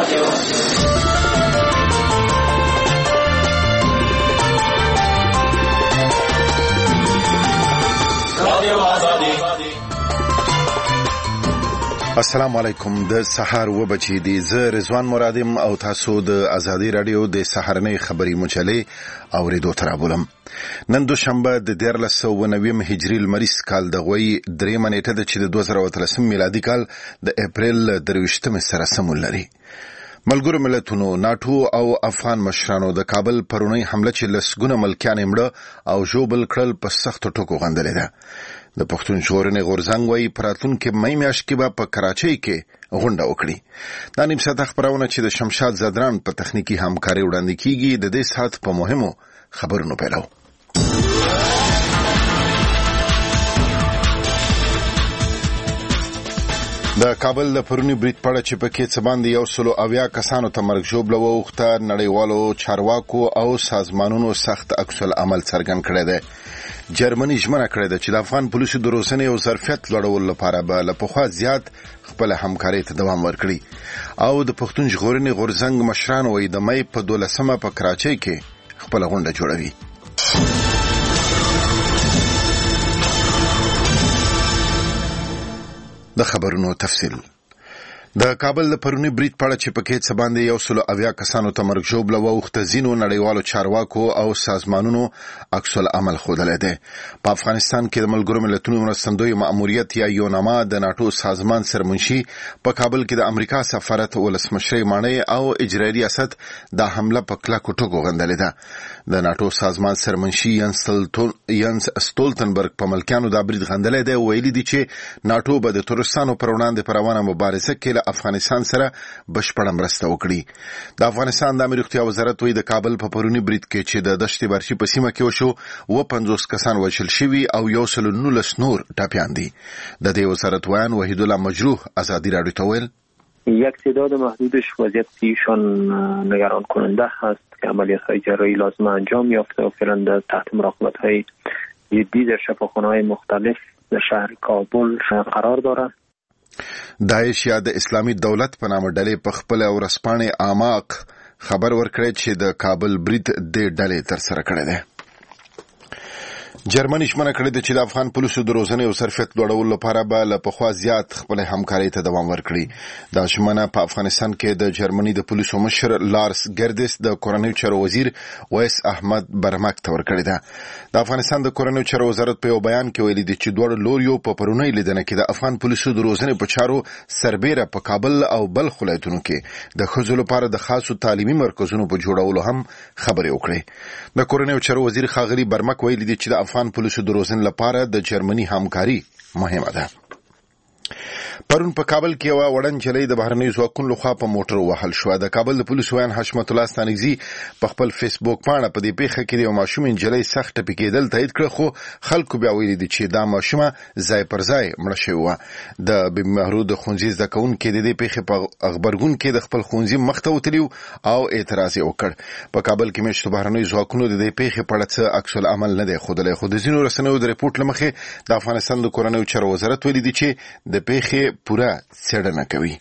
السلام علیکم. د سحر و بچی دی زه رضوان مرادم او تاسو د ازادي رادیو د سحرنۍ خبری مجلې اوریدو ترابولم. نن دوشنبه د 1390 هجری لمریز کال د غوي 3 نیټه د 2013 میلادي کال د اپریل 23 سره سمون لري. ملګرو ملتونو ناتو او افغان مشرانو د کابل پرونی حمله چې لسګونه ملکیان مړه او ژوبل کړل په سخت ټکو غندلې ده. د پښتون ژغورنې غورځنګ وايي پراتونکو مې میاشت کې په کراچۍ کې غونډه وکړي. دا نیم ساعت خبرونه چې د شمشاد زدران په تخنیکی همکاري وړاندې کیږي. د دې ساعت په مهمو خبرونو پیلو. د کابل د پرونی بریټ پړه چې په کې څه باندې 180 کسانو ته مرګ ژوبله وخته نړیوالو چارواکو او سازمانونو سخت عکس العمل څرګند کړی دی. جرمني ژمنه کړې ده چې د افغان پولیسو د روزنې او ظرفیت لوړولو لپاره به له پخوا زیات خپل همکاري ته دوام ورکړي. او د پښتون ژغورنې غورځنګ مشران وایي د مې په 12مه په کراچۍ کې خپل غونډه جوړوي. د خبرونو تفصیل. د کابل د پرونی بریټ پړه چې پکې څه باندې 180 کسانو ته مرګ ژوبله وخته زینو نړیوالو چارواکو او سازمانونو عکس العمل خوده ده. په افغانستان کې د ملګرو ملتونو مرستندوی مأموریت یا یوناما د ناتو سازمان سرمنشي په کابل کې د امریکا سفارت ولسمشر مانای او اجرایي ریاست د حمله په کلکو ټکو غندلې ده. د ناتو سازمان سرمنشي ینس ستولتنبرګ په ملکانو د برید غندلې ده. ویلي دي چې ناتو به د ترورستانو پر وړاندې پر روانه مبارزه کې افغانستان سره بشپړه مرسته وکړي. د افغانستان د امنیت روغتیا وزارت وایي د کابل په پرونی بریټ کې چې د دشت برشي په سیمه کې وشو 50 کسان وژل شوي او 119 نور ټپیان دي. د دې وزارت وایي وحید الله مجروح ازادي رادیو ته ویل یک تعداد محدودش وضعیت ایشان نگران کننده هست که عملیات‌های جراحی لازم انجام یافته و فعلا تحت مراقبت‌های جدی در شفاخانه‌های مختلف در شهر کابل قرار دارند. داعش یا د اسلامي دولت په نامه ډلې په خپل ورسپانې اعماق خبر ورکړی چې د کابل بریټ د ډلې تر سره کړی دی. جرمني ژمنه کړې ده چې د افغان پولیسو د روزنې او ظرفیت لوړولو لپاره به له پخوا زیات خپل همکاري ته دوام ورکړي. دا ژمنه په افغانستان کې د جرمني د پولیسو مشر لارس ګردس د کورنیو چارو وزیر ویس احمد برمک ته ورکړی ده. د افغانستان د کورنیو چارو وزارت په یو بیان کې ویلي دي چې دوه لوریو په پرونی لیدنه کې د افغان پولیسو د روزنې په چارو سربېره په کابل او بلخ ولایتونو کې د ښځو لپاره د خاصو تعلیمي مرکزونو په جوړولو هم خبرې وکړې. د کورنیو چارو وزیر ښاغلي برمک ویلي دي چې د افغان پولیسو د روزنې لپاره د جرمني همکاري مهمه ده. پرون په کابل کې یو وړاندې چلی د بهرنیو ځواکونو لخوا په موټر وهل شو. د کابل د پولیسو ویان حشمت الله ستانګزي په خپل فیسبوک باندې په دې پیښه کې یو ماشوم انجلۍ سخت ټپي کېدل تایید کړ، خو خلکو بیا ویلي دي چې دا ماشومه ځای پر ځای مړه شوې وه. د بمهرو د ښوونځي زده کوونکي د دې پیښې په خبرګون کې د خپل ښوونځي مخ ته وتلي او اعتراض یې وکړ. په کابل کې میشتو بهرنیو ځواکونو د دې پیښې په اړه څه عکس العمل نه دی ښودلی، خو د ځینو رسنیو د ریپورټ له مخې د افغانستان د کورنیو چارو وزارت ویلي دي چې د پیښې پوره څېړنه کوي.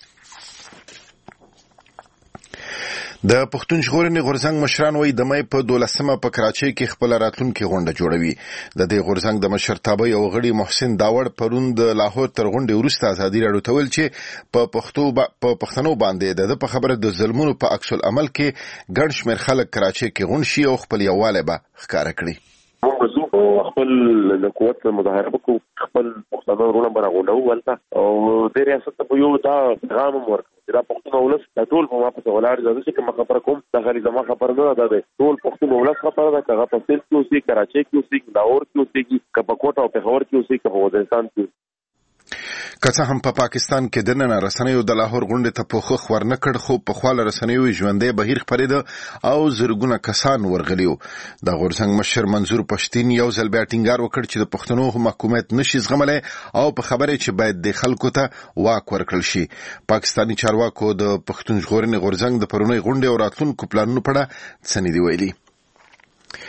د پښتون ژغورنې غورځنګ مشران وایي د مې په 12مه په کراچۍ کې خپل راتلونکي غونډه جوړوي. د دې غورځنګ د مشرتابه یو غړي محسن داوړ پرون د لاهور تر غونډې وروسته ازادي راډیو ته ویل چې په پښتنو باندې د په خبره د ظلمونو په عکس العمل کې ګڼ شمېر خلک کراچۍ کې غونډ شي او خپل یووالی به ښکاره کړي. خپل د قوت مظاهره وکړو، خپل پښتانه ورونه برغونډو ولته او د ریاست په یو دا پیغام ورکړو دا پښتون ولس د ټول په واپس ولاړ ځکه چې ما خبره کوم د غری زما خبره نه ده، ټول پښتون ولس خبره ده. هغه په سیل کې اوسې، کراچۍ کې اوسې، لاهور کې اوسې، کپکوټ او پېښور کې اوسې، په وزیرستان کې. که څه هم په پاکستان کې د نن رسنیو د لاهور غونډې ته پوښښ ورنکړ، خو په خواله رسنیو ژوندۍ بهیر خپرېده او زرګونه کسان ورغلیو. د غورځنګ مشر منظور پښتین یو ځل بیا ټینګار وکړ چې د پښتنو حکومت نشي زغملی او په خبره چې باید د خلکو ته واک ورکړل شي. پاکستاني چارواکو د پښتون ژغورنې غورځنګ د پرونی غونډې او راتلونکو پلانونو په اړه څه نه دي ویلي.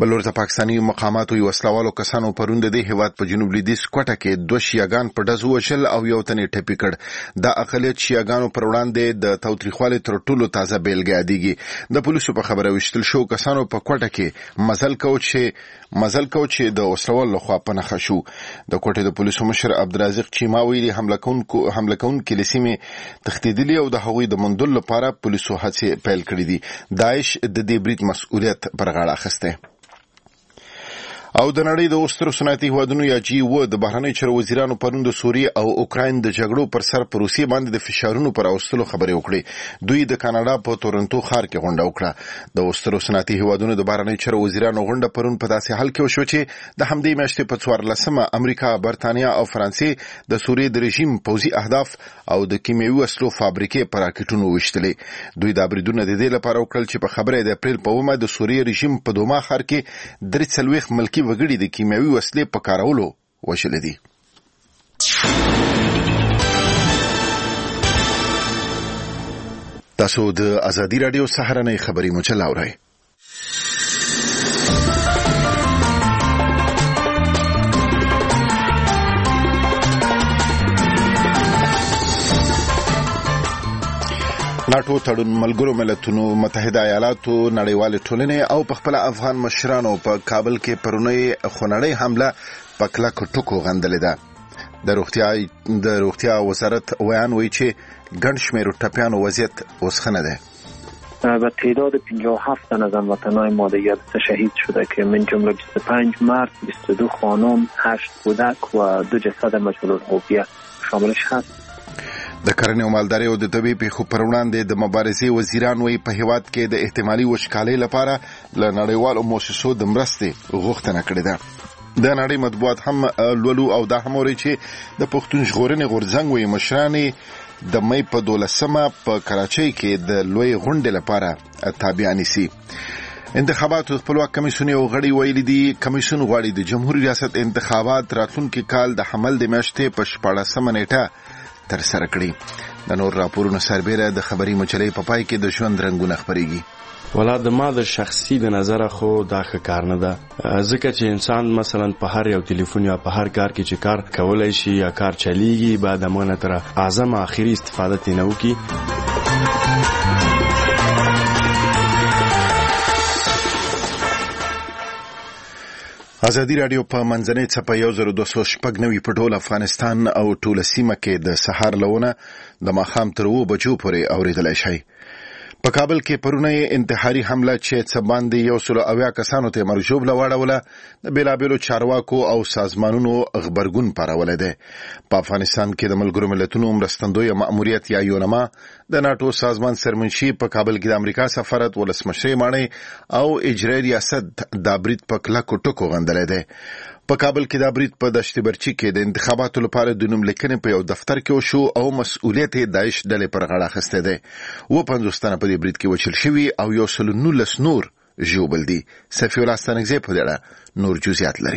بلور د پاکستاني مقاماتو یو وسلوالو کسانو پرون د دې هیواد په جنوب لویدیځ کوټه کې 2 شیعاګان په ډزو وشل او یو تن ټپي کړ. د اقلیت شیعاګانو پر وړاندې د تاوتریخوالي تر ټولو تازه بیلګه یادېږي. د پولیسو په خبره وشتل شو کسانو په کوټه کې مزل کو چې د وسلوال لخوا په نخښه شو. د کوټې د پولیسو مشر عبدالرزاق چیما ویلي حمله کوونکو لسیمې تښتېدلي او د هغوی د موندلو لپاره پولیسو هڅې پیل کړې دي. داعش د دې برید مسؤلیت پر غاړه اخیستی. او د نړۍ د اوسترو صنعتي هیوادونو یا G7 د بهرنیو چارو وزیرانو پرون د سوریې او اوکراین د جګړو پر سر په روسیې باندې د فشارونو پر اوستلو خبرې وکړې. دوی د کاناډا په تورنټو ښار کې غونډه وکړه. د اوسترو صنعتي هیوادونو د بهرنیو چارو وزیرانو غونډه پرون په داسې حال کې وشوه چې د همدې میاشتې په 14مه امریکا، برتانیا او فرانسې د سوریې د رژیم پوځي اهداف او د کیمیاوي وسلو فابریکې په راکټونو وشتلې. دوی دا بریدونه د دې لپاره وکړل چې په خبره د اپریل په 1 د سوریې رژیم په دوما ښار کې 43 ملکی وګړي د کیمیاوي وسلې په کارولو وشل دي. تاسو د ازادي رادیو سهارنۍ خبري مجله اورئ. ناټو تړون ملګرو ملتونو، متحده ایالاتو، نړیوال ټولنې او په خپل افغان مشرانو په کابل کې پرونی خونړۍ حمله په کلکو ټکو غندلې ده. د روغتیا وزارت ویان وایي چې ګڼ شمېر ټپیانو وضعیت اوس ښه نه دی. و تعداد 57 تن از هموطنان ما در یادت شهید شده که من جمله 25 مرد، 22 خانم، 8 کودک و 2 جسد مجهول الهویه شاملش هست. د کرنې او مالدارۍ او د طبي پیښو پر وړاندې د مبارزې وزیران وایي په هیواد کې د احتمالي وچکالۍ لپاره له نړیوالو مؤسسو د مرستې غوښتنه کړې ده. د نړۍ مطبوعات هم لولو او دا هم وایي چې د پښتون ژغورنې غورځنګ وایي مشران د مې په 12مه په کراچۍ کې د لوی غونډې لپاره تابع نیسي. انتخاباتو خپلواک کمیسیون یو غړي ویلي دي کمیسیون غواړي د جمهوریت ریاست انتخابات راتلونکي کال د حمل د میاشتې په 14مه نیټه تر سره کړي. د نور راپورونو سربېره د خبري مجلې په پای کې د ژوند رنگونه خبريږي. ولا د ما د شخصي د نظر خو دا ښه کار نه ده، ځکه چې انسان مثلا په هر یو ټلیفون یا په هر کار کې چې کار کولای شي یا کار چلیږي بعد امانه تر اعظم اخري استفاده تینه وکي. ازادي رادیو په منځنۍ څپه 1290 په ټول افغانستان او ټول سیمه کې د سحر لونه د ماښام تر 2 بجو پورې اوریدلای شي. په کابل کې پرونی انتحاري حمله چې څه باندې 180 کسانو ته مرګ ژوبله واړوله د بیلابیلو چارواکو او سازمانونو خبرګون پارولې ده. په افغانستان کې د ملګرو ملتونو مرستندوی مأموریت یا یونما د ناتو سازمان سرمنشي په کابل کې د امریکا سفارت ولسمشر مانی او اجرایي ریاست د برید په کلکو ټکو غندلې ده. په کابل کې د برید په دشت برچی کې د انتخاباتو لپاره د نوم لیکنې په یو دفتر کې وشو او مسؤلیت داعش ډلې پر غاړه اخیسته ده. 50 تنه په دې برید کې وچل شوي او 119 نور ژوبل دي. سفیر الله ستانکزی په دې نور جزئیات لري.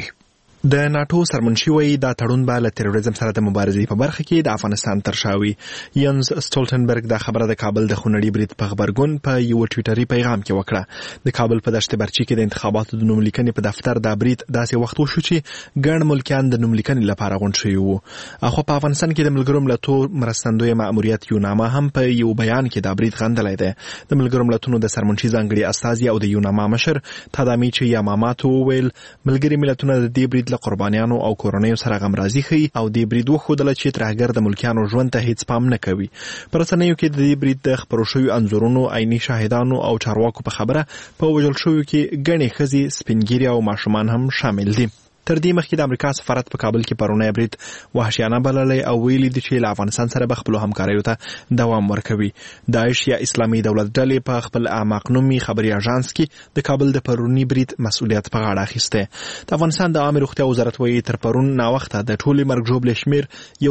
د ناتو سرمنشي وایي دا تړون به له تروریزم سره د مبارزې په برخه کې د افغانستان تر شاوي. ینز سټولټنبرګ دا خبره د کابل د خونړي برید په خبرګون په یو ټویټري پیغام کې وکړه. د کابل په دشت برچی کې د انتخاباتو د نوم لیکنې په دفتر د برید داسې وخت وشو چې ګڼ ملکیان د نوم لیکنې لپاره غونډ شوي وو. خو په افغانستان کې د ملګرو ملتونو مرستندوی مأموریت یوناما هم په یو بیان کې د برید غندلای دی. د ملګرو ملتونو د سرمنشي ځانګړي استازي او د یوناما مشر تادامیچ یاماماتو ویل ملګري ملتونه د دې برید قربانیانو او کورنیو سره غمرازي خي او د برید وخودل چې ترهګر د ملکیانو ژوند ته هیڅ پام نه کوي. پر رسنیو کې د دې برید د خبرو شویو انځورونو، عیني شاهدانو او چارواکو په خبره په وژل شویو کې ګڼې ښځې، سپینګیري او ماشومان هم شامل دي. تر دې مخکې د امریکا سفارت په کابل کې پرونی برید وحشیانه بللی او ویلي دي چې له افغانستان سره به خپلو همکاریو ته دوام ورکوي. داعش یا اسلامي دولت ډلې په خپل اعماق نومي خبري اژانس کې د کابل د پرونی برید مسؤلیت په غاړه اخیسته. د افغانستان د عامه روغتیا وزارت وایي تر پرون ناوخته د ټولې مرګ ژوبلې شمېر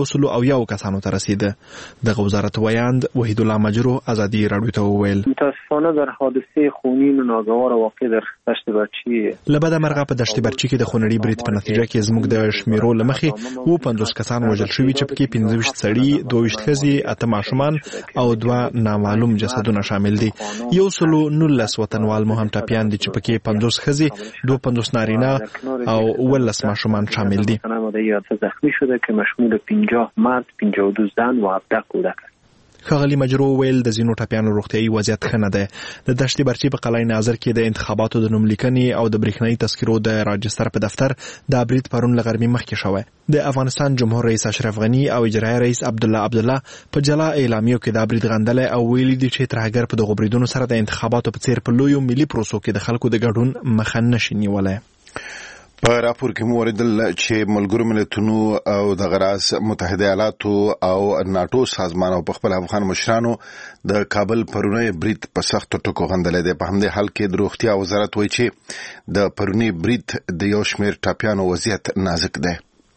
101 کسانو ته رسیده. دغه وزارت ویاند وحید الله مجرو ازادي رادیو ته وویل متاسفانه در حادثه خونین و ناگوار واقع در دشت برچی لبد مرغه په دشت برچی کې د خونړي برید په نتیجه کې زموږ د شمیرو لمخې 50 کسان وژل شوي چې پکې 15 سړي 22 ښځې 8 ماشومان او 2 نامعلوم جسدونه شامل دي. 119 وطنوال مو هم ټپیان دي چې پکې 50 ښځې 52 نارینه او 18 ماشومان شامل دي. زخمی شده که مشمول 50 مرد 52 زن و 17 کودک است. ښاغلي مجرو ویل د ځینو ټپیانو روغتیایي وضعیت ښه نه دی. د دشتي برچي په قلعه ناظر کې د انتخاباتو د نوملیکنې او د برېښنایي تذکرو د راجستر په دفتر د برید پرون له غرمې مخکې شوی. د افغانستان جمهور رئیس اشرف غني او اجرایي رئیس عبدالله په جلا اعلامیو کې د برید غندلی او ویلي دي چې ترهګر په دغو بریدونو سره د انتخاباتو په څیر په لویو ملي پروسو کې د خلکو د ګډون مخه نشي نیولی. په راپور کې مو اوریدل چې ملګرو ملتونو او د غراس متحده ایالاتو او ناتو سازمان په خپل افغان مشرانو د کابل پرونی برید په سخت ټکو غندلې ده. په همدې حال کې د روغتیا وزارت وایي چې د پرونی برید د یو شمېر ټاپیانو وضعیت نازک ده.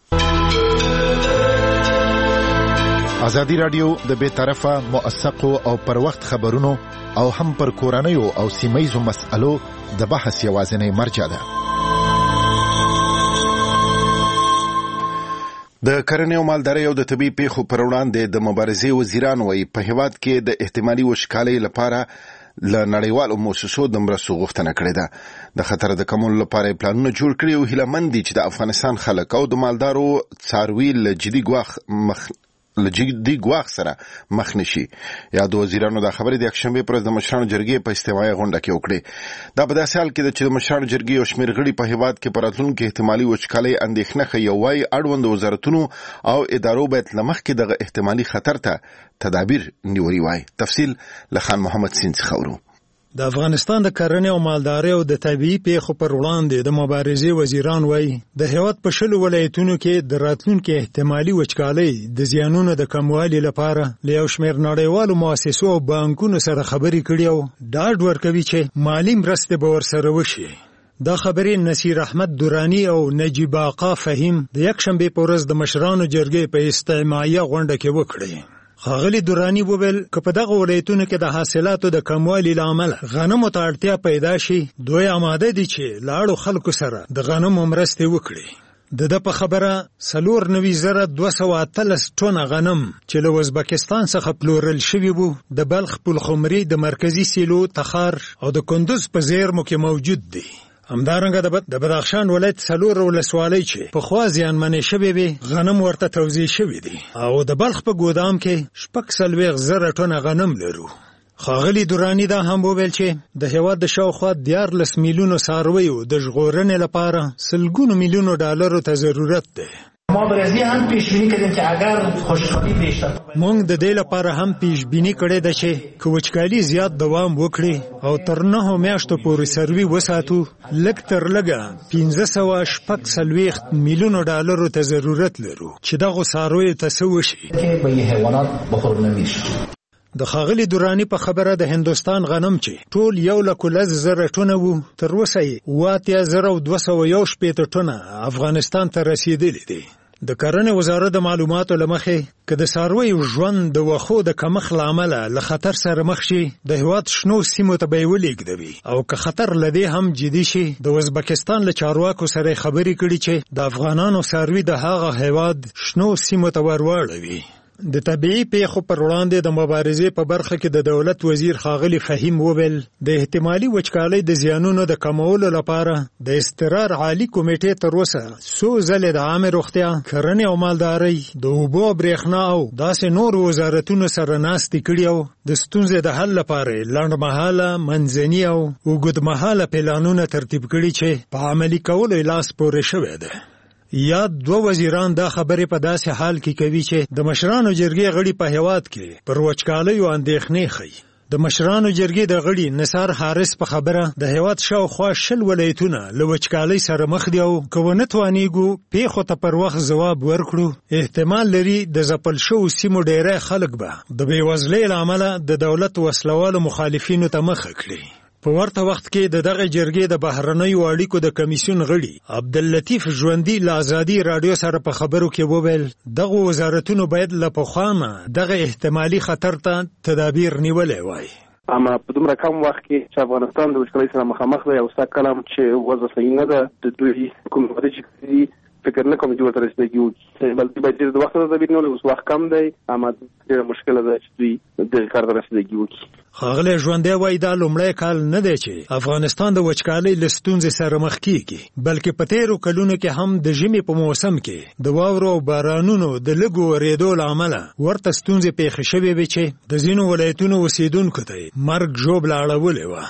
ازادي رادیو د بې طرفه موثقو او پر وخت خبرونو او هم پر کورنیو او سیمه‌یزو مسألو د بحث یوازینی مرجع ده. د کرنې او مالدارۍ او د طبي پیښو پر وړاندې د مبارزې وزیران وایي په هیواد کې د احتمالي وچکالۍ لپاره له نړیوالو مؤسسو د مرستو غوښتنه کړې ده. د خطر د کمولو لپاره پلانونه جوړ کړي او هیله مند دي چې د افغانستان خلک او د مالدارو څاروي له جدي ګواښ سره مخ نشي. یا د وزیرانو د خبرې د یکشنبه پر ورځ د مشرانو جرګې په استماعي غونډه کې وکړي. دا په داسې حال کې چې د مشرانو جرګې او شمېر غړي په هیواد کې پر راتلونکي احتمالي وچکالۍ اندېښنه ښیي او وايي اړوند وزارتونو او ادارو باید له مخکې دغه احتمالي خطر ته تدابیر نیولي وای. تفصیل له خان محمد سین څخه اورو. د افغانستان د کرنې او مالدارۍ او د طبيعي پیښو پر وړاندې د مبارزې وزیران وایي د هیواد په شلو ولایتونو کې د راتلونکي احتمالي وچکالۍ د زیانونو د کموالي لپاره له یو شمېر نړیوالو مؤسسو او بانکونو سره خبرې کړي او ډاډ ورکوي چې مالي مرستې به ورسره وشي. دا خبرې نصیر احمد دورانی او نجیب آقا فهیم د یکشنبه په ورځ د مشرانو جرګې په استماعي غونډه کې وکړې. ښاغلي دورانی وویل که په دغه ولایتونو کې د حاصلاتو د کموالي له امله غنمو ته اړتیا پیدا شي دوی آماده دي چې له اړو خلکو سره د غنمو مرستې وکړي. د په خبره 49213 ټنه غنم چې له ازبکستان څخه پلورل شوي وو د بلخ پلخمري د مرکزي سیلو تخار او د کندوز په زیرمو کې موجود دي. همدارنګه د بدخشان ولایت 4 ولسوالۍ چې په خوا زیانمنې شوې وي غنم ورته توزیع شوي دي او د بلخ په ګودام کې 4,000 ټنه غنم لرو. ښاغلي دورانی دا هم وویل چې د هیواد د شاوخوا 14 میلیونو څارویو د ژغورنې لپاره $100 میلیون ته ضرورت دی. مبارزه هم پیش بینی کردیم که اگر خوشحالی بیشتر مونږ د دې لپاره هم پیش بینی کړې ده چې وچکالي زیات دوام وکړي او تر 9 میاشتو پورې سروي وساتو لږ تر لږه $540 میلیون ته ضرورت لرو چې دغه څارویو ته څه وشي. به حیوانات بخور نمیشه. د ښاغلي دورانی په خبره د هندوستان غنم چې ټول 1,10,000 ټنه وو تر اوسه 8,218 ټنه افغانستان ته رسیدلي دي. د کرنې وزارت د معلوماتو لمخې که د څارویو ژوند د وښو د کمښت له امله له خطر سره مخ شي د هیواد شنو سیمو ته به یې ولېږدوي او که خطر له دې هم جدي شي د ازبکستان له چارواکو سره خبرې کړي چې د افغانانو څاروي د هغه هیواد شنو سیمو ته ورواړوي. د طبيعي پیښو پر وړاندې د مبارزې په برخه کې د دولت وزیر ښاغلي فهیم وویل د احتمالي وچکالۍ د زیانونو د کمولو لپاره د استقرار عالی کمیټې تر اوسه څو ځلې د عامه روغتیا، کرنې او مالدارۍ، د اوبو او برېښنا او داسې نور وزارتونو سره ناستې کړي او د ستونزې د حل لپاره لنډمهاله، منځني او اوږدمهاله پلانونه ترتیب کړي چې په عملي کولو یې لاس پورې شوی دی. یا 2 وزیران دا خبرې په داسې حال کې کوي چې د مشرانو جرګې غړي په هیواد کې پر وچکالیو اندېښنې ښیي. د مشرانو جرګې د غړي نثار حارث په خبره د هیواد شاوخوا 20 ولایتونه له وچکالۍ سره مخ دي او که ونه توانیږو پیښو ته پر وخت ځواب ورکړو احتمال لري د ځپل شوو سیمو ډېری خلک به د بېوزلۍ له امله د دولت وسلوالو مخالفینو ته مخه کړي. په ورته وخت کې دغه جرګې د بهرنیو اړیکو د کمیسیون غړي عبداللطیف ژوندي له ازادي رادیو سره په خبرو کې وویل دغه وزارتونو باید له پخوا نه دغه احتمالي خطر ته تدابیر نیولې وای. اما په دومره کم وخت کې چې افغانستان د وچکالۍ سره مخامخ دی او ستا کلام چې وضع صحیح نه ده د دوی کوم چې فکر نه کوم چې ورته رسیدګي وکړي بلکې باید ډېر د وخت ته تدبیر نه اوس وخت کم دی اما ډېره مشکله ده چې دوی دغه کار ته رسیدګي وکړي. ښاغلی ژوندی وایي دا لومړی کال نه دی چې افغانستان د وچکالۍ له ستونزې سره مخ کېږي بلکې په تېرو کلونو کې هم د ژمي په موسم کې د واورو او بارانونو د لږو ورېدو له امله ورته ستونزې پېښې شوې وې چې د ځینو ولایتونو اوسېدونکو ته یې مرګ ژوبله اړولې وه.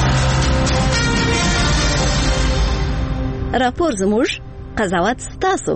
راپور زموږ قضاوت ستاسو.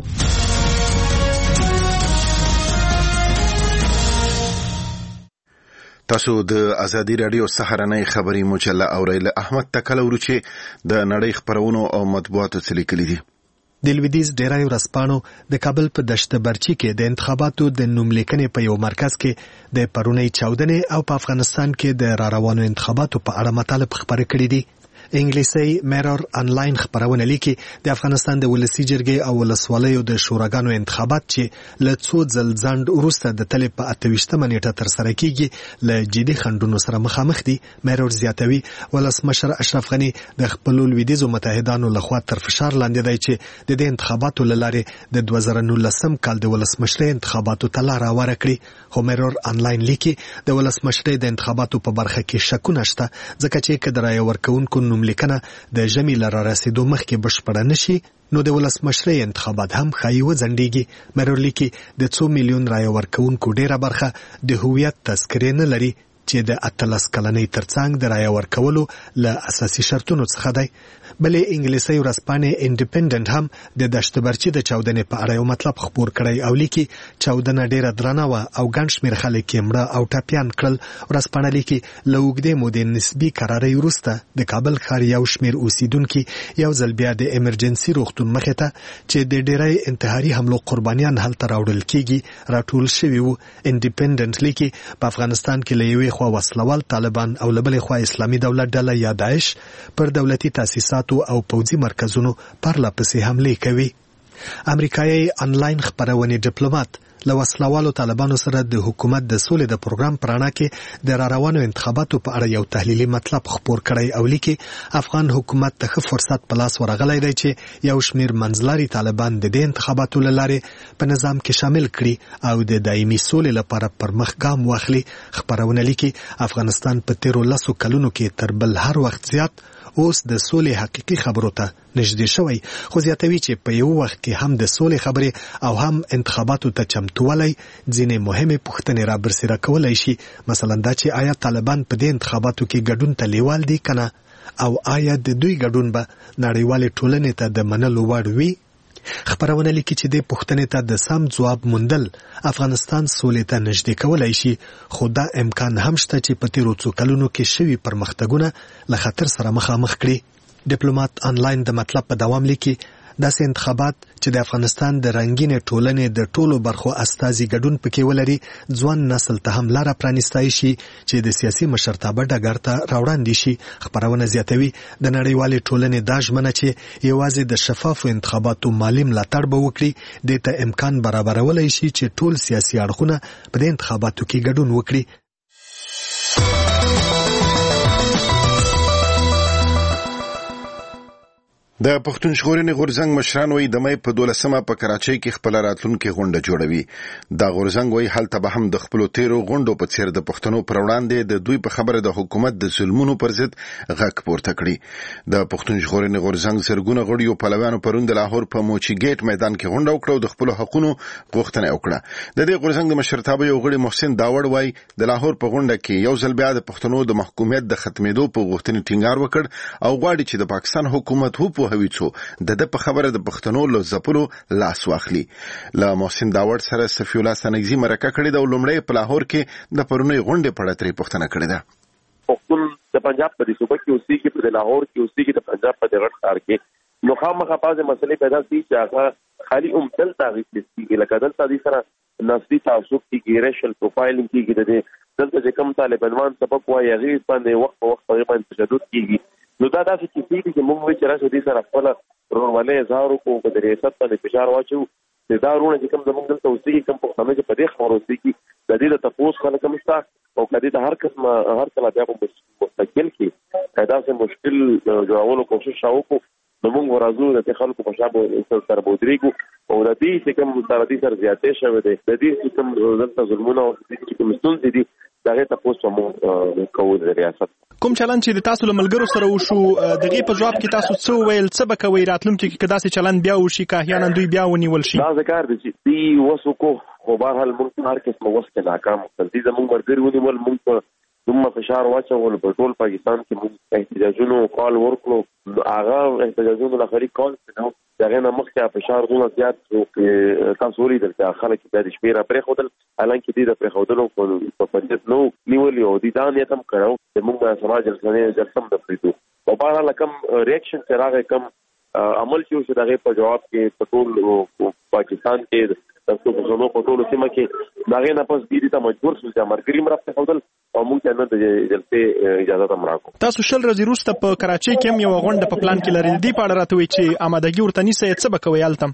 تاسو د ازادي رادیو سهارنۍ خبري مجله اوریل. احمد تکل ورچی د نړۍ خبرونو او مطبوعاتو څخه لیکلي دي. د لویدیز ډیری ورځپاڼو د کابل په دشت برچی کې د انتخاباتو د نوملیکنې په یو مرکز کې د پرونی چاودنې او په افغانستان کې د را روانو انتخاباتو په اړه مطالب خبرې کړې دي. انګلیسي میرور انلاین خبرونه لیکي د افغانستان د ولسی جرګې او ولسوالیو د شوراګانو انتخابات چې له څو ځل ځنډ وروسته د تلې په 28 نیټه تر سره کیږي له جدي خنډونو سره مخامخ دي. میرور زیاتوي ولسمشر اشرف غنی د خپل لویدیزو متحدانو لخوا تر فشار لاندې دی چې د دې انتخاباتو لاره د 2019 کال د ولسمشرۍ انتخاباتو ته لار هواره کړي. خو میرور انلاین لیکي د ولسمشرۍ د انتخاباتو په برخه کې شکونه شته ځکه چې کډرای ورکوونکو لیکنه د ژمي لاره رسیدو مخکې بشپړه نشي نو د ولسمشرۍ انتخابات هم ښایي وځنډېږي. میرور لیکي د 2 میلیون رایه ورکوونکو ډیره برخه د هویت تذکرې نه لري چې د 18 کلنۍ ترڅنګ د رایه ورکولو له اساسي شرطونو څخه دی. بلې انګلیسي ورځپاڼې انډیپندنت هم د دشت برچی د چاودنې په اړه یو مطلب خپور کړی او لیکي چاودنه ډیره درنه وه او ګڼ شمېر خلک یې مړه او ټپیان کړل. ورځپاڼه لیکي له اوږدې مودې نسبي قرارۍ وروسته د کابل ښار یو شمېر اوسیدونکي یو ځل بیا د ایمرجنسي روغتون مخې ته چې د ډیری انتحاري حملو قربانیان هلته راوړل کیږي راټول شوي وو. انډیپندنت لیکي په افغانستان کې له یوې خوا وسلوال طالبان او له بلې خوا اسلامي دولت ډله یا داعش پر دولتي تاسیسات او پوځي مرکزونو پرله پسې حملې کوي. امریکایي انلاین خبرونه ډیپلوماټ له وسلوالو طالبانو سره د حکومت د سولې د پروګرام پرانا کې د را روانو انتخاباتو په اړه یو تحلیلي مطلب خپور کړی او لیکي افغان حکومت ته ښه فرصت په لاس ورغلی دی چې یو شمېر منځلاري طالبان د دې انتخاباتو له لارې په نظام کې شامل کړي او د دایمي سولې لپاره پر مخ ګام واخلي. خبرونه لیکي افغانستان په تیرو 10 کلونو کې تر بل هر وخت زیات اوس د سولې حقيقي خبرو ته نږدې شوی. خو زیاتوي چې په یو وخت کې هم د سولې خبرې او هم انتخاباتو ته چمتووالی ځینې مهمې پوښتنې را برسېره کولی شي. مثلا دا چې آیا طالبان په دې انتخاباتو کې ګډون ته لیوال دي که نه او آیا د دوی ګډون به نړیوالې ټولنې ته د منلو وړ وي. خبرونه لیکي چې د پوښتنې ته د سم ځواب موندل افغانستان سولې ته نږدې کولای شي خو دا امکان هم شته چې په تیرو څو کلونو کې شوي پرمختګونه له خطر سره مخامخ کړي. ډیپلوماټ انلاین د مطلب په دوام لیکي داسې انتخابات چې د افغانستان د رنګینې ټولنې د ټولو برخو استازي ګډون پکې ولري ځوان نسل ته هم لاره پرانیستی شي چې د سیاسي مشرتابه ډګر ته راوړاندې شي. خبرونه زیاتوي د نړیوالې ټولنې دا ژمنه چې یوازې د شفافو انتخاباتو مالي ملاتړ به وکړي دې ته امکان برابرولی شي چې ټول سیاسي اړخونه په دې انتخاباتو کې ګډون وکړي. د پښتون ژغورنې غورځنګ مشران وایي د مې په 12مه په کراچۍ کې خپل راتلونکي غونډه جوړوي. دا غورځنګ وایي هلته به هم د خپل تیرو غونډو په څیر د پښتنو پر وړاندې د دوی په خبره د حکومت د ظلمونو پر ضد غږ پورته کړي. د پښتون ژغورنې غورځنګ زرګونه غړي او پهلوانو پرون د لاهور په موچي ګیټ میدان کې غونډه وکړه او د خپل حقوقو غوښتنه وکړه. د دې غورځنګ د مشرتابه یو غړي محسن داوړ وایي د لاهور په غونډه کې یو ځل بیا د پښتنو د محکومیت د ختمېدو په غوښتنې ټینګار وکړ او غواړي چې د پاکستان حکومت وپوهوي څو د په خبره د پښتنو له زپلو لاس واخلي. له محسن داوړ سره صفی الله سنگزی مرکه کړې ده او لومړی په لاهور کې د پرونی غونډې په اړه ترې پوښتنه کړې ده. پښتون د پنجاب په صوبه کې اوسېږي په لاهور کې اوسېږي د پنجاب په غټ ښار کې نو خامخا پازه مسلې پیدا دي چې هغه خالي دل تعریف کیږي لکه دلته دي سره نسبی تعصب کیږي ریشل پروفایلینګ کیږي د دلته چې کوم طالبان سبق وایي هغه باندې وخت په وخت باندې تشدد کیږي. نو دا داسې کیږي چې موږ چې راځو دي سره خپل ورولې زارو کو په ریاست باندې فشار واچو دا ورونه چې کوم زمونږ دلته اوسېږي کوم پښتانه چې په دې خبرو اوسېږي د دې د تپوس خلک هم شته او کدی ته هر کله بیا په مستقل کې دا سه مشکل جوړولو کوشش وکړو نو موږ ورازو د خلکو په شابه سره بودريګو او د دې چې کوم سره دې سره زیاتې شوه دي د دې چې کوم دلته ظلمونه او چې کوم ستونزې دي دغه تاسو مو کوو د ریاست کوم چلند چې تاسو له ملګرو سره وشو دغه په جواب کې تاسو څه ویل څه به کوي راتلونکي کې کدا سي چلند بیا وشي که احیانا دوی بیا ونیول شي دا ذکر دي چې دی وسوکو خو به هر موږ هر کس مو وسکه ناکام دي زموږ مرګري ونیول موږ دومره فشار واچول په ټول پاکستان کې موږ احتجاجونو کال ورکړو هغه احتجاجونو لخري کال نو دغه نه مخکې فشار دومره زیات او تاسو ولیدل چې خلک د شپې را پرې خودل حالانکه دې د پرې خودلو په پدې نو نیولې او دي دا نه تم کړو چې موږ سماج رسنۍ جرسم د پریدو او په اړه کم ریاکشن چې راغی کم عمل چې دغه په جواب کې په ټول پاکستان کې تاسو په څونو په ټولو سیمه کې داغه نه پس دې ته مجبور شو چې مرګري مرسته خودل او موږ نه د جلسې اجازه تم راکو تاسو شل ورځې وروسته په کراچۍ کې هم یو غونډه په پلان کې لري دی په اړه راته وی چې آمادګي ورته نیسه څه بکوي التم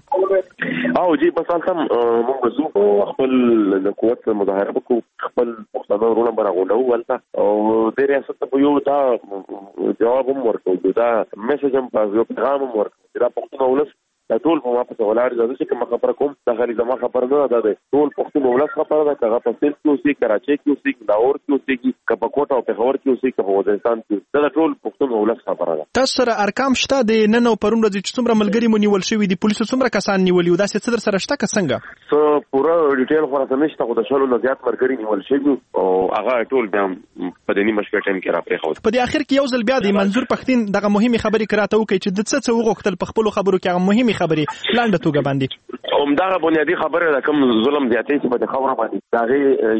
او جی بس التم موږ زو خپل د قوت مظاهره وکړو خپل پښتانه ورونه برغونډو ولته او د ریاست په یو دا جواب هم ورکړو دا میسج هم په یو پیغام هم ورکړو دا پښتون ولس دا ټول په واپس ولاړ دي چې کوم خبره کوم دا غلي زما خبر نه ده ټول پښتون ولس خبره ده هغه په سیل کې اوسې کراچۍ کې اوسې لاهور کې اوسې کپا کوټه او پېښور کې اوسې په وزیرستان کې دا ټول پښتون ولس خبره ده تاسو سره ارقام شته د نن او پرون ورځې چې څومره ملګری مو نیول شوی دي پولیسو څومره کسان نیولي دا څه در سره شته که څنګه سو پورا ډیټیل خلاص نشته خو د شلو نه زیات مرګري نیول شوی او هغه ټول بیا په دې نیمه شپه ټایم کې را پرې خو په دې اخر کې یو ځل بیا د منظور پښتين دغه مهمه خبرې کراته وکړي چې د څه وغوښتل په خپل خبرو کې هغه مهمه خبرې لاندې توګه باندې همدغه بنیادی خبره ده کوم ظلم زیاتې چې په خبره باندې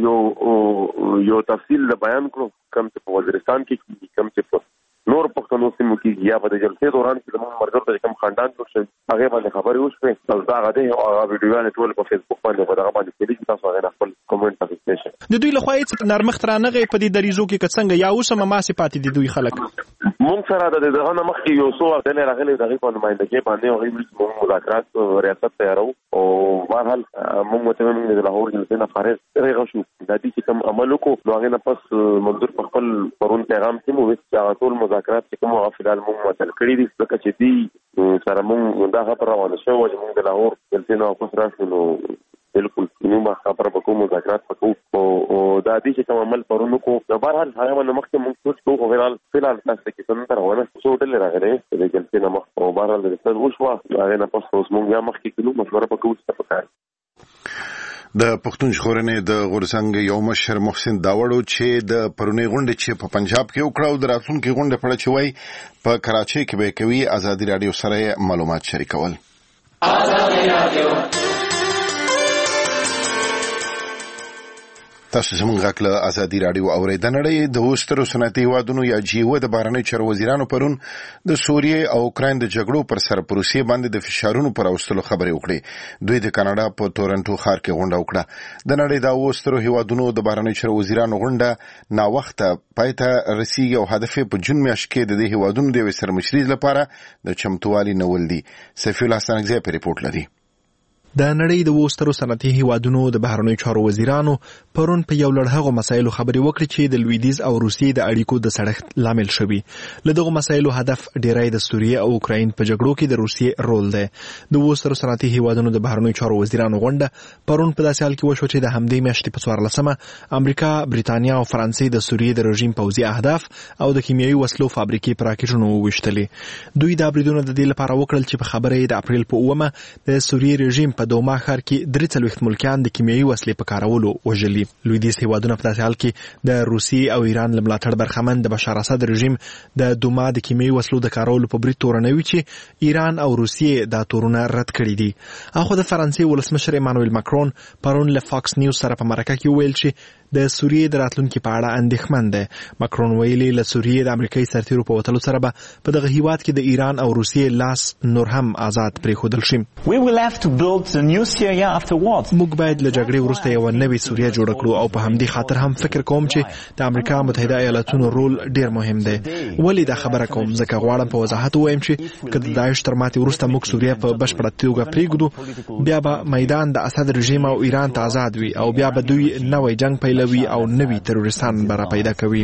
دا یو تفصیل بیان کړو کوم چې په وزیرستان کې کوم چې په نور پښتنو سیمو کې یا په جلسې دوران کې زموږ مرګ ته کوم خاندان جوړ شي هغه باندې خبرې وشوه او دا غته او هغه ویډیوګانې ټول په فیسبوک باندې په دغه باندې کې تاسو هغه خپل کومنټ پکې شي د دوی له خوا هیڅ نرمښت رانغی په دې دریزو کې څنګه یا اوس هم ماسي پاتې دي دوی خلک مونږ سره د دغه نه مخکې یو څو وخت نه راغلي دغه په نمائندګۍ باندې او موږ مذاکرات ریاست تیارو او بهرحال موږ ته موږ د لاهور جلسې نه خارج راغو شو د دې چې کوم عمل وکړو نو هغه نه پس منظور په خپل پرون پیغام کې مو چې ټول مذاکرات چې کوم فعال موږ متل کړی دي ځکه چې دي سره موږ دا خبره روانه شو چې موږ د لاهور جلسې نه واپس راشو نو بالکل نو خبره په کوم مذاکرات وکړو او دا دې چې کوم عمل پرونو کو د بهرحال هغه نه مخکې موږ څه کوو فعال تاسو کې څنګه تر ونه څو ډول راغلي د جلسې نه مخ او بهرحال د څه وشو هغه نه پس اوس موږ بیا مخکې کړو مشوره وکړو چې په کار د پښتون ژغورنې د غورځنګ یو مشر محسن داوړو چې د پرونی غونډه چې په پنجاب کې وکړو د راتلونکي غونډه په اړه چې وای په کراچۍ کې به کوي ازادي رادیو سره معلومات شریکول ازادي رادیو تاسو زموږ غاکله ازادي رادیو اوریدنړې د وسترو صنعتي هیوادونو یا جیو د بهرنی چارو وزیرانو پرون د سوریې او اوکراین د جګړو پر سر پروسې باندې د فشارونو پر اوستلو خبرې وکړې دوی د کاناډا په تورنټو ښار کې غونډه وکړه د نړۍ د وسترو هیوادونو د بهرنی چارو وزیرانو غونډه نا وخته پایته رسیدي او هدف په جون میاشت کې د دې هیوادونو د سرمشري لپاره د چمتووالي نول دي سفیر الحسن غزي په ریپورت لري د نړۍ د وسترو صنعتي هیوادونو د بهرنیو چارو وزیرانو پرون په یو لړ هغو مسایلو خبرې وکړې چې د لویدیز او روسیې د اړیکو د سړښت لامل شوي له دغو مسایلو هدف ډیری د سوریې او اوکراین په جګړو کې د روسیې رول دی د وسترو صنعتي هیوادونو د بهرنیو چارو وزیرانو غونډه پرون په داسې حال کې وشوه چې د همدې میاشتې په 14مه امریکا بریتانیا او فرانسې د سوریې د رژیم پوځي اهداف او د کیمیاوي وسلو فابریکې په راکټونو وویشتلې دوی دا بریدونه د دې لپاره وکړل چې په خبره یې د اپریل په 9مه د سوریې رژیم په دوما ښار کې 43 ملکیان د کیمیاوي وسلې په کارولو وژلي لویدیځ هیوادونه په داسې حال کې د روسیې او ایران له ملاتړ برخمن د بشار اسد رژیم د دوما د کیمیاوي وسلو د کارولو په برید تورنوي چې ایران او روسیې دا تورونه رد کړي دي اخو د فرانسې ولسمشر ایمانوئل ماکرون پرون له فاکس نیوز سره په مرکه کې ویل چې د سوریې د راتلونکي په اړه اندېښمن دی. ماکرون ویلي له سوریې د امریکایي سرتیرو په وتلو سره به په دغه هیواد کې د ایران او روسیې لاس نور هم آزاد پرېښودل شي. موږ باید له جګړې وروسته یو نوې سوریه جوړه کړو او په همدې خاطر هم فکر کوم چې د امریکا متحده ایالاتونو رول ډیر مهم دی. ولې دا خبره کوم؟ ځکه غواړم په وضاحت ووایم چې که د داعش تر ماتې وروسته موږ سوریه په بشپړه توګه پرېږدو، بیا به میدان د اسد رژیم او ایران ته آزاد وي او بیا به دوی نوی جنگ پیلوي او نوي تروریستان به را پیدا کوي.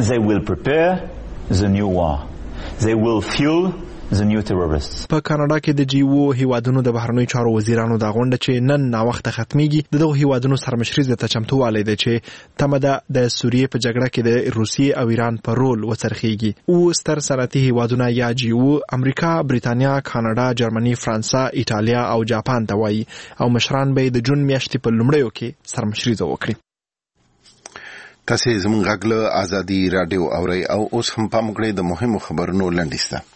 په کاناډا کې د جیو هیوادونو د بهرنیو چارو وزیرانو د غونډه چې نن ناوخته ختمیږي د دغو هیوادونو سرمشري ته چمتووالی دی چې تمه ده د سوریې په جګړه کې د روسیې او ایران په رول وڅرخیږي. او ستر صنعتي هیوادونه یا جیو امریکا، بریتانیا، کاناډا، جرمني، فرانسه، ایټالیا او جاپان ته وایي او مشران به د جون میاشتې په لومړیو کې سرمشري وکړي. تاسې زموږ غږ له ازادي راډیو اورئ او اوس هم پام وکړئ د مهمو خبرونو لنډیز ته.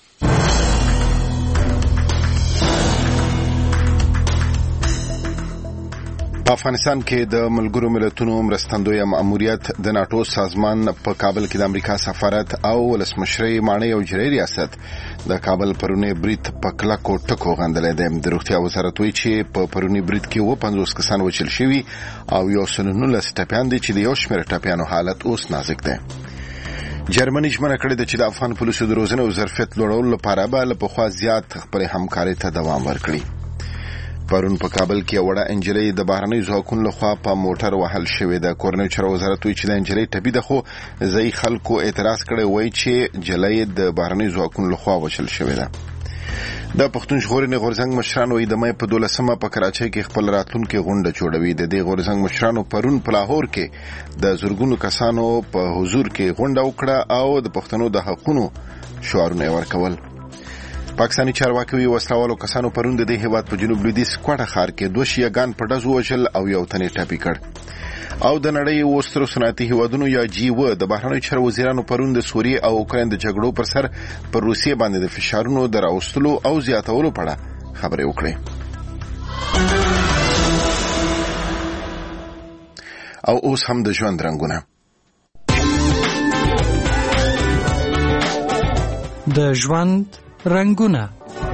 په افغانستان کې د ملګرو ملتونو مرستندوی مأموریت د ناتو سازمان په کابل کې د امریکا سفارت او ولسمشرۍ ماڼۍ او جری ریاست د کابل پرونی برید په کلکو ټکو غندلې ده. د روغتیا وزارت وایي چې په پرونی برید کې 50 کسان وچل شوي او 119 ټپیان دي چې د یو شمېر ټپیانو حالت اوس نازک دی. جرمني ژمنه کړې ده چې د افغان پولیسو د روزنې او ظرفیت لوړولو لپاره به له پخوا زیات خپل همکارۍ ته دوام ورکړي. پرون په کابل کې وړه انجلۍ د بهرنیو ځواکونو لخوا په موټر وهل شوې ده. کورنۍ چارو وزارت وایي چې د انجلۍ ټپي ده، خو ځایي خلکو اعتراض کړی وایي چې جلۍ د بهرنیو ځواکونو لخوا وشل شوې ده. د پښتون ژغورنې غورځنګ مشرانو د مې په 12مه په کراچۍ کې خپل راتلونکي غونډه جوړوي. د دې غورځنګ مشرانو پرون په لاهور کې د زرګونو کسانو په حضور کې غونډه وکړه او د پښتنو د حقونو شعارونه ورکول. پاکستاني چارواکي وسلوالو کسانو پرون د دې هیواد په جنوب لویدیځ کوټه ښار کې 2 شیعاګان په ډزو وژل او یو تن ټپي کړ. او د نړۍ وسترو صنعتي هیوادونو یا جیو د بهرنیو چارو وزیرانو پرون د سوریې او اوکراین د جګړو پر سر پر روسیې باندې د فشارونو دراوستلو او زیاتولو په اړه خبرې وکړې. او اوس هم د ژوند رنګونه. د ژوند رنگونه.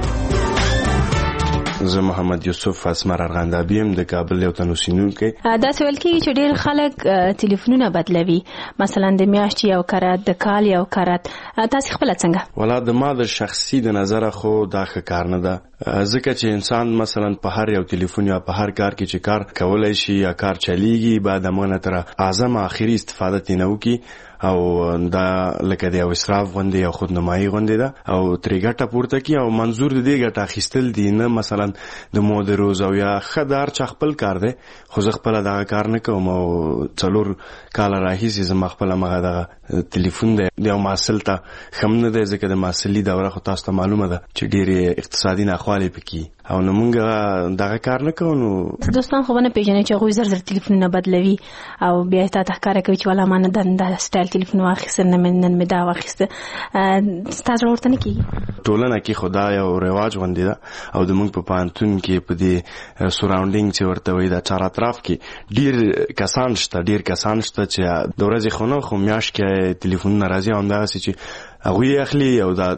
زه محمد یوسف اسمر ارغندابیم د کابل یو تنوسینونکو. دا سوال کې چې ډېر خلک ټلیفونونه بدلوي، مثلا د میاشتې یو کارت، د کال یو کارت. تاسو خپل څنګه؟ ولا د ما د شخصي د نظر خو دا ښه کار نه ده، ځکه چې انسان مثلا په هر یو ټلیفون یا په هر کار کې چې کار کولای شي یا کار چلیږي بعد امانه تر اعظم اخري استفاده تینو کی او دا لکه د یو اسراف غوندې او خودنمایي غوندې ده او ترې ګټه پورته کی او منظور د دې ګټه اخیستل دي نه مثلا د مود روز او یا خدار چ خپل کار دی. خو زه خپل دا کار نه کوم او 4 کال راهیسې زما خپل مغه دغه ټلیفون دی یو محصل ته خم نه دی، ځکه د محصلي دوره خو تاسو ته معلومه ده چې ډېر اقتصادي ناخوالې پکې او نو موږ دغه کار نه کوو. نو دوستان خو نه پیژنې چې غوي زر ټلیفون نه بدلوي او بیا ته ښکارا کوي چې ولا مانه د سټایل ټلیفون واخیسته نن مې دا واخیسته. تاسو ورته نه کیږي ټولنه کې خدای او رواج غوندې ده او د موږ په پانتون کې په دې سراوندینګ چې ورته وي دا چار اطراف کې ډیر کسان شته چې د ورځې خونه خو میاش کې ټلیفون ناراضي اونده چې هغه اخلي او دا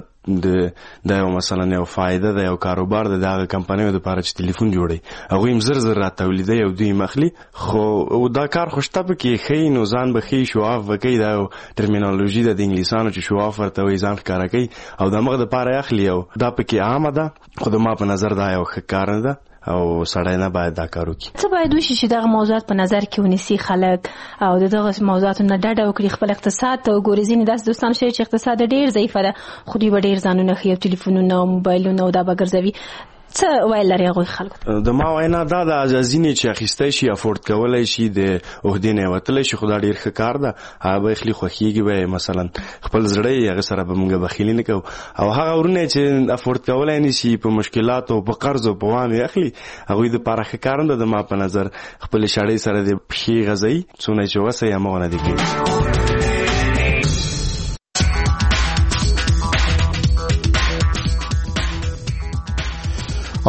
د یو مثلا یو فائدہ د یو کاروبار د دغه کمپنیو د پاره چې ټلیفون جوړي هغه هم زر را تولیدي او دوی مخلي خو دا کار خوشته پکې خې نو ځان به خې شواف وکي دا ټرمینالوژي د انګلیسانو چې شواف ورته وي ځان ښکارا کوي او د مغه د پاره اخلي او دا پکې عامه ده. خو د ما په نظر دا یو ښه کار نه ده او سړی نه باید دا کار وکړي. څه باید وشي چې دغه موضوعات په نظر کې ونیسي خلک او دغه موضوعاتو نه ډډه وکړي، خپل اقتصاد ته وګوري. ځینې داسې دوستان شته چې اقتصاد ډېر ضعیف ده خو دوی به ډېر ځانونه ښي او ټلیفونونه او موبایلونه او دا به ګرځوي. څه ویل لري هغوی خلکو؟ د ما وینا دا د ازازینې چې اخیستی شي افورد کولی شي د عهدې نه وتلی شي خو دا ډېر ښه کار ده. هغه به اخلي خوښېږي به مثلا خپل زړه یې هغه سره به موږ بخیلي نه کوو او هغه ورونه چې افورد کولی نه شي په مشکلاتو په قرض او په وام یې اخلي هغوی دپاره ښه کار نه ده. د ما په نظر خپلې شړۍ سره د پښې غځوي څونه چې وسه یې همغه نه دي کوي.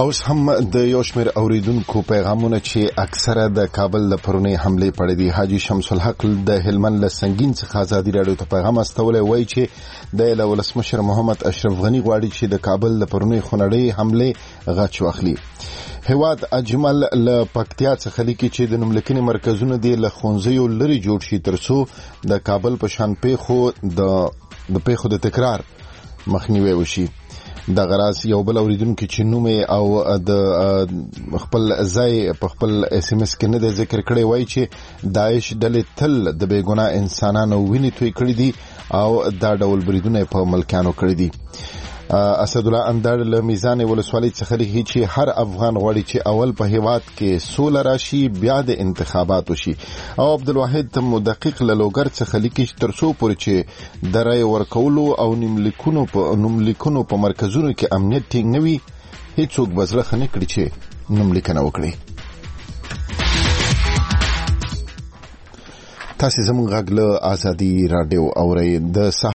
اوس هم د یو شمېر اوریدونکو پیغامونه چې اکثره د کابل د پرونی حمله پړې دي. حاجی شمس الحق د هلمند له سنگین څخه ازادي رادیو ته پیغام استولې وایي چې د ولسمشر محمد اشرف غنی غواړي چې د کابل د پرونی خونړۍ حمله غچ واخلي. هواد اجمل له پکتیا څخه لیکي چې د نوملیکنې مرکزونه دی له خونځیو لري جوړ شي ترڅو د کابل په شان پیښو د تکرار مخنیوي وشي. د غراس یو بل اوریدونکو چې نوم او د خپل ځای په خپل اس ام اس کې نه د ذکر کړي وایي چې داعش ډلې تل د بیګناه انسانانو وینې توی کړې دي او دا ډول بریدونه په ملکانو کړی دي. اسد الله اندر له میزان ولسوالۍ څخه لیکي چې هر افغان غواړي چې اول په هیواد کې سوله راشي بیا د انتخابات وشي. او عبدالواحد مدقق له لوګر څخه لیکي چې ترڅو پورې چې د رای ورکولو او نوملیکنو په مرکزونو کې امنیت ټینګ نه وي هیڅوک به زړه نه کړي چې نوملیکنه وکړي. تاسو زموږ غږ له ازادي رادیو اورئ. د